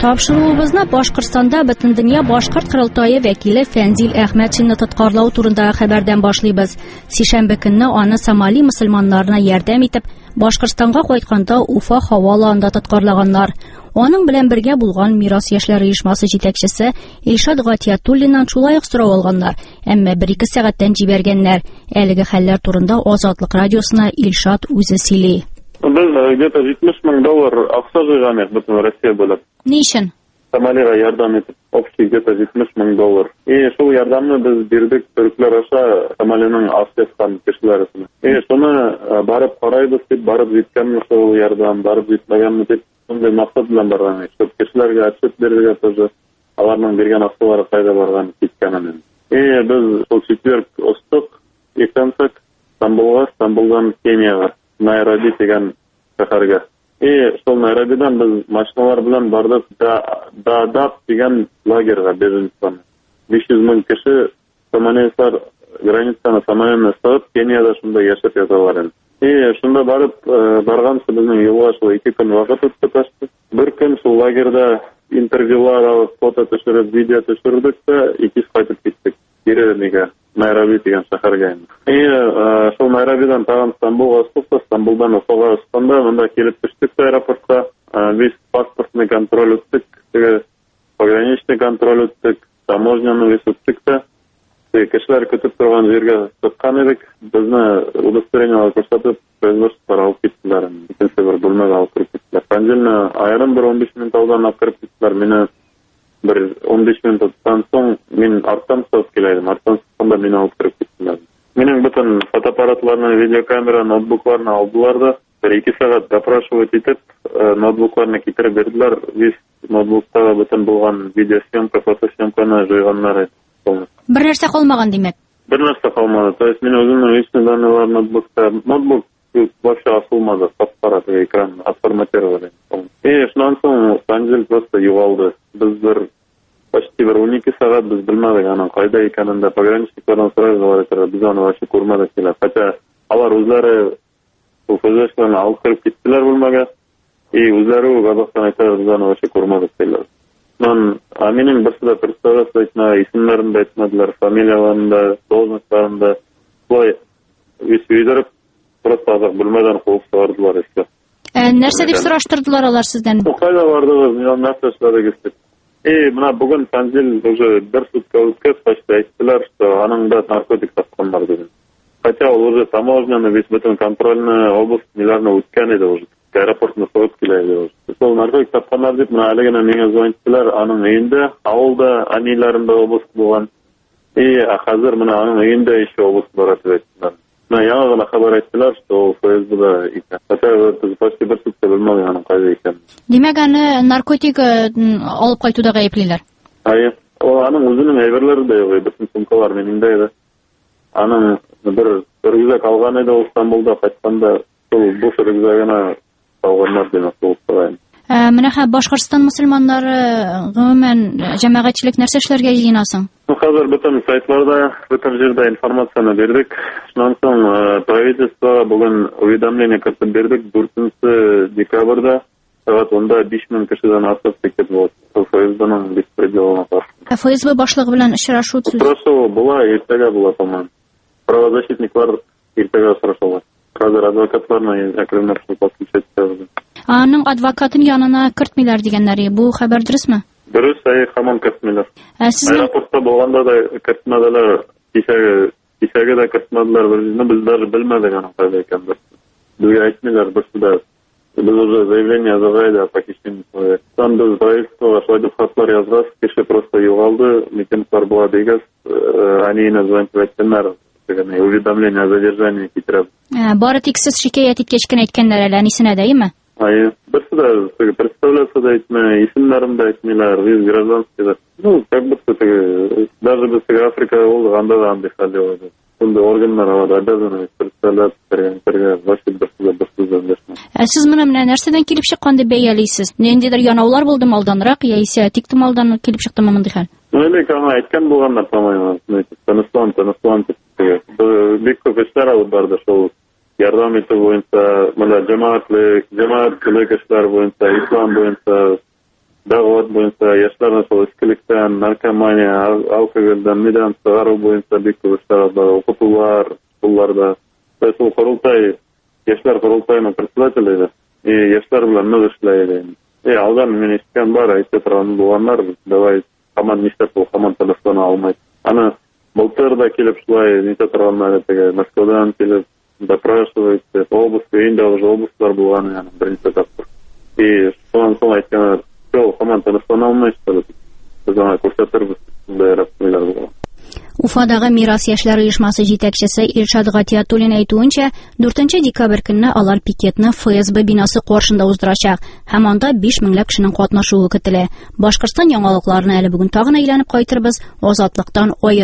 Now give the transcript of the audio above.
Тапшыруыбызны Башкортстанда Бөтендөнья башкорт курултайы вәкиле Фәнзил Әхмәтшинны тоткарлау турындагы хәбәрдән башлыйбыз. Сишәмбе көнне аны Сомали мөселманнарына ярдәм итеп, Башкортстанга кайтканда Уфа һаваланында тоткарлаганнар. Аның белән бергә булган Мирас яшьләр оешмасы җитәкчесе Илшат Гатиятуллиннан шулай ук сорау алганнар, әмма 1-2 сәгатьтән җибәргәннәр. Әлеге хәлләр турында Азатлык радиосына Илшат үзе сөйли. Biz где-то $70,000 акча җыйган идек бөтен Россия буйлап. Ни өчен? Сомалига ярдәм итеп, общий где-то $70,000. Шул ярдәмне без бирдек төркләр аша Сомалиның астыктан кешеләренә. Шуны барып карайбыз дип, барып җиткәнме шул ярдәм, барып җитмәгәнме дип, шундый максат белән барган. Шул кешеләргә отчет бирергә тоже, аларның биргән акчалары кайда барган, киткәнен. Без шул четверг устык, икәнсек Стамбулдан Кенияга, Найроби дигән шәһәргә. Шул Найробидан без машиналар белән бардык Даадаб дигән лагерьга беженцлар. 500,000 кеше сомалилар границаны Сомалияны сатып, Кенияда шунда яшәп яталар. Шунда барганчы безнең юлга шул 2 көн вакыт үтте. Бер көн шул лагерьда интервьюлар алып, фото төшереп, видео төшердек тә, икис кайтып киттек. Кире Найроби дигән шәһәргә. Шул Найробидан тагын Стамбулга устык, Стамбулдан Уфага устыкта, монда килеп төштек аэропортка. Без паспортный контроль үттек, пограничный контроль үттек, таможняны үттек тә. Кешеләр көтеп торган җиргә чыккан идек. Безне удостоверениелар күрсәтеп, производстволар алып киттеләр. Икенче бер бүлмәгә алып киттеләр. Панҗелне аерым бер 15 минут алдан алып киттеләр. Мине bir 15 minuttan soң мен арттан сап келдім. Арттан сапқанда мені алып кіріп кеттілер. Менің бүтін фотоаппаратларны, видеокамера, ноутбукларны алдылар да. 1-2 сағат допрашивать етіп, ноутбукларны кетіріп берділер. Весь ноутбуктағы бүтін болған видеосъемка, фотосъемканы жойғаннар. Бір нәрсе қалмаған демек? Бір нәрсе қалмады. То есть мен өзімнің личный данныйлар ноутбукта. Ноутбук вообще асылмады. Сап-қара экран отформатировали. Шунан соң Санжел просто юғалды. Біз почти 12 сағат біз білмедік аның қайда екенін, пограничниклардан сұрай біз аны вообще көрмедік келе. Хотя алар өзлері фөзешлерін алып кіріп кеттілер бөлмеге, өзлері Қазақстан айтады біз аны вообще көрмедік келе. Менің бірсі де представляться айтына, исімлерін де айтмадылар, фамилияларын да, должностарын да, солай өйдіріп, просто азақ білмеден қуып сығардылар еске. Нәрсе деп сұраштырдылар алар сізден? Қайда бардыңыз, мен нәрсе ұшладық естеп. Мына бүгін Санжел уже 1 сутка өткіз, почти айттылар, что аның да наркотик тапқан бар деген. Хотя ол уже таможняны, весь бүтін контрольный область нелеріне өткен еді уже. Аэропортына соғып келеді уже. Сол наркотик тапқандар деп, мына әлігіне менге звончтылар, аның үйінде, ауылда, аниларында область болған. Қазір мына аның үйінде еще область бар атып айттылар. Яңа ғана хабар айттылар, что ол ФСБ-да екен. Хотя біз почти 1 сутка білмедік аның қайда екен. Демек, аны наркотик алып қайтуда ғайыплайлар? Аның өзінің әйберлері де еді, бүтін сумкалар меніңде еді. Аның бір рюкзак алған еді ол Стамбулда қайтқанда, сол буш рюкзагына алғандар демек болып тұрайын. Менә Башкортстан мөселманнары гомумән җәмәгатьчелек нәрсә эшләргә җыенасың? Хәзер бүтән сайтларда, бүтән җирдә информацияны бирдек. Шуннан соң правительствога бүгін уведомление кертеп бирдек. 4 декабрьдә сәгать 5,000 кешедән артык пикет булды. ФСБның беспределына каршы. ФСБ башлыгы белән очрашу була, иртәгә була тамам. Правозащитниклар иртәгә очрашалар. Хәзер адвокатларны әкренләп подключать итәбез. Аның адвокатын янына кертмиләр дигәннәр. Бу хәбәр дөресме? Дөрес, һаман кертмиләр. Аэропортта булганда да кертмәделәр, кичәгә дә кертмәделәр. Без даже белмәдек аның кайда икәнен. Безгә әйтмиләр, берсе дә. Без уже заявление заявили о похищении человека. Там без правительства шла хатлар язгас, кеше просто югалды, митинглар була дигәс, они назвали ветеринар. Уведомление о задержании китереп. Бары тик сез шикаят иткәч кенә әйткәннәр әле, анысына дәйме? Берсе дә представляться да әйтмә, исемнәрен дә әйтмиләр, без гражданский. Как будто даже без Африка булганда да андый хәл юк. Шундай органнар обязаны представляться, вообще берсе дә. Сез менә нәрсәдән килеп чыккан дип бәялисез? Ниндидер янаулар булдымы алданрак, яисә тиктималдан килеп чыктымы мондый хәл? Аны әйткән булганнар тамамы. Таныслан бик күп эшләр алып барды шул ярдәм итү буенча, менә җәмәгатьлек эшләр буенча, ислам буенча дәгъват буенча яшьләрне шул эскелектән, наркомания, алкоголдән, медан чыгару буенча бик күп эшләр бар, укытулар, шуларда. Шул корылтай, яшьләр корылтайының председателе иде. Яшьләр белән нык эшләй иде. Алдан мен ишеткән бар, әйтә торган булганнар, давай команд нишләп ул команд телефона алмый. Аны былтыр да килеп шулай нитә торганнар, теге Москвадан килеп допрашивать, областька инде уже областлар булган, яны беренче тапкыр. Шуннан соң әйткәннәр, команд телефона алмый, без аңа күрсәтербез, шундай рәсмиләр булган. Уфадагы Мирас яшьләр оешмасы җитәкчесе Илшат Гатиятуллин әйтүенчә, 4 декабрь көнне алар пикетны ФСБ бинасы каршында уздырачак һәм анда 5 меңләп кешенең катнашуы көтелә. Башкортстан яңалыкларына әле бүген тагын әйләнеп кайтырбыз. Азатлыктан